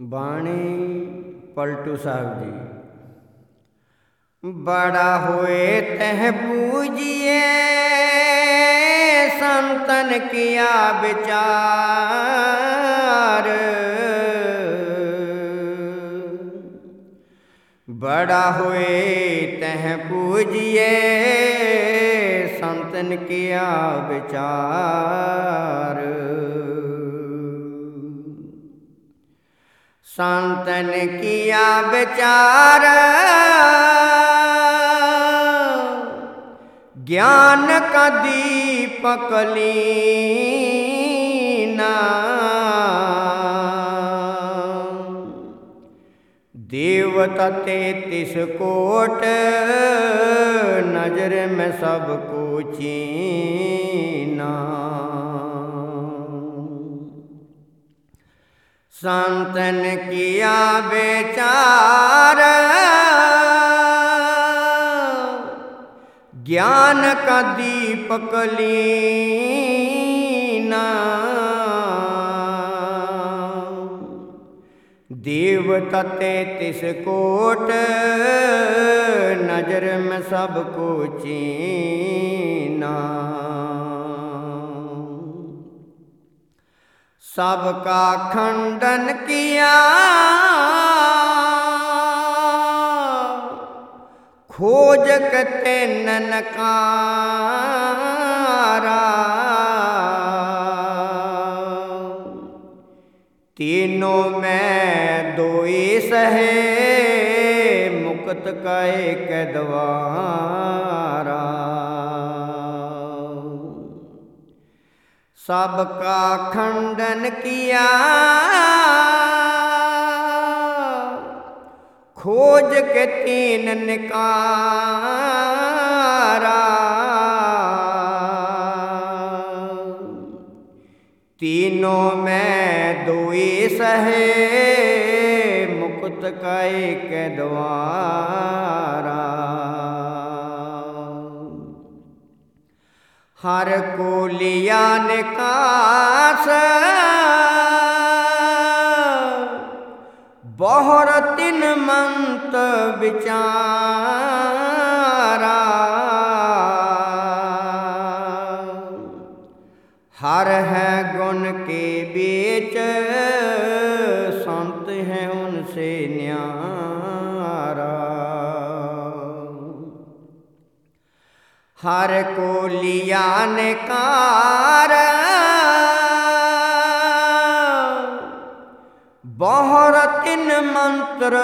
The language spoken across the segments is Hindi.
बाणी पलटू साहब जी। बड़ा हुए तह पूजिए संतन किया विचार। बड़ा हुए तह पूजिए संतन किया विचार। संतन किया विचार ज्ञान का दीपक लीना। देवता 33 कोट नजर में सबको चीना। संतन किया विचार ज्ञान का दीपक लीना। देवता 33 कोट नजर में सबको चीना। सबका खंडन किया खोज कते ननकारा। तीनों में दो सहे मुक्त का एक द्वारा। सबका खंडन किया खोज के 3 निकारा। तीनों में 2 सहे मुक्त का एक द्वारा। हर को लिया निकास बहुर 3 मंत विचारा। हर है गुण के बीच संत है उनसे न्यारा। हर को लिया निकार बहुर 3 मंत्र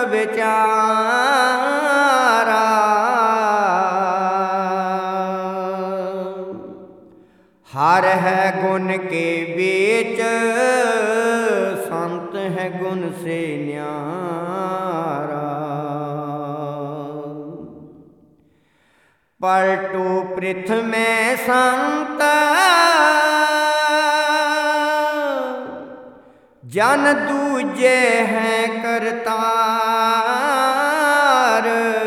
विचारा। हर है गुण के बीच संत है गुण से न्यारा। पलटू पृथ में संत जन दूजे हैं करतार।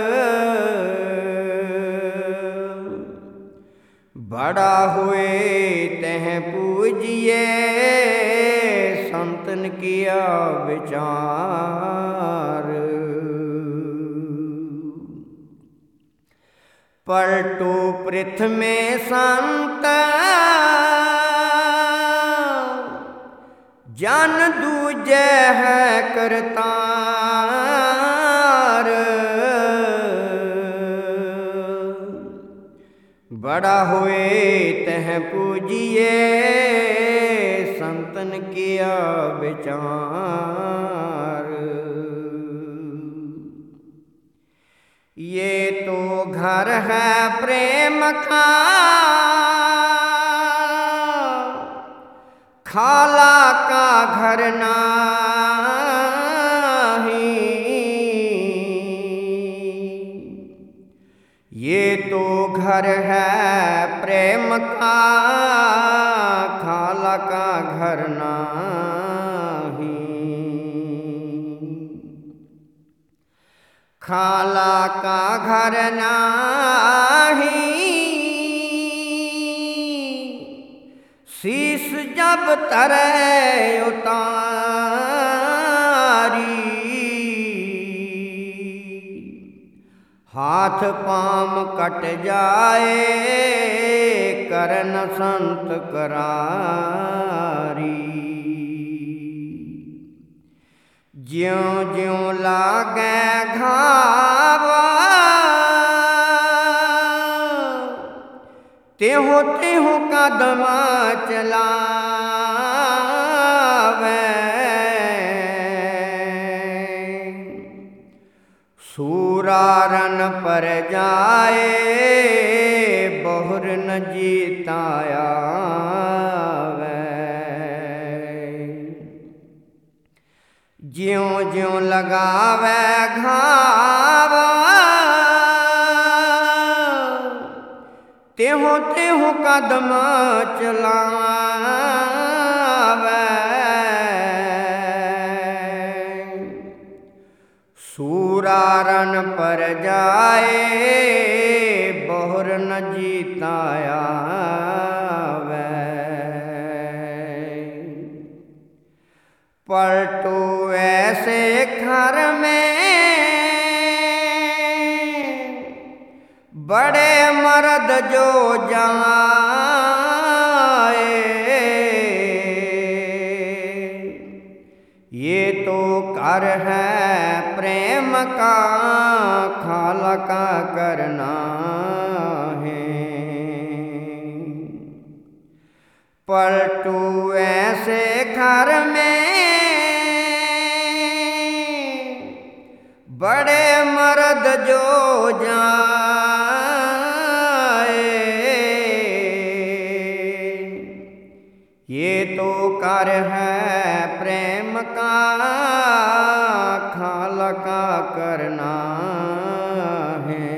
बड़ा हुए तह पूजिए संतन किया विचार। पलटू पृथ में संत जन दूजे है करतार। बड़ा हुए तह पूजिए संतन किया विचार। ये तो घर है प्रेम का खाला का घर नाही। ये तो घर है प्रेम का खाला का घर नाही। खाला का घर नाही शीश जब तरे उतारी। हाथ पाम कट जाए करन संत करारी। ज्यों ज्यों लागे घावा त्यों त्यों कदम चलावे। सूरारन पर जाए बहुर न जीताया वे। ज्यों ज्यों लगावे घावा त्यों त्यों कदम चलावे। सूरारन पर जाए बहुर न जीताया वे। पलटू ऐसे घर में बड़े मर्द जो जाए। ये तो कर है प्रेम का खाल का करना है। पलटू ऐसे घर में बड़े मर्द जो जाए। ये तो कर है प्रेम का खाल का करना है।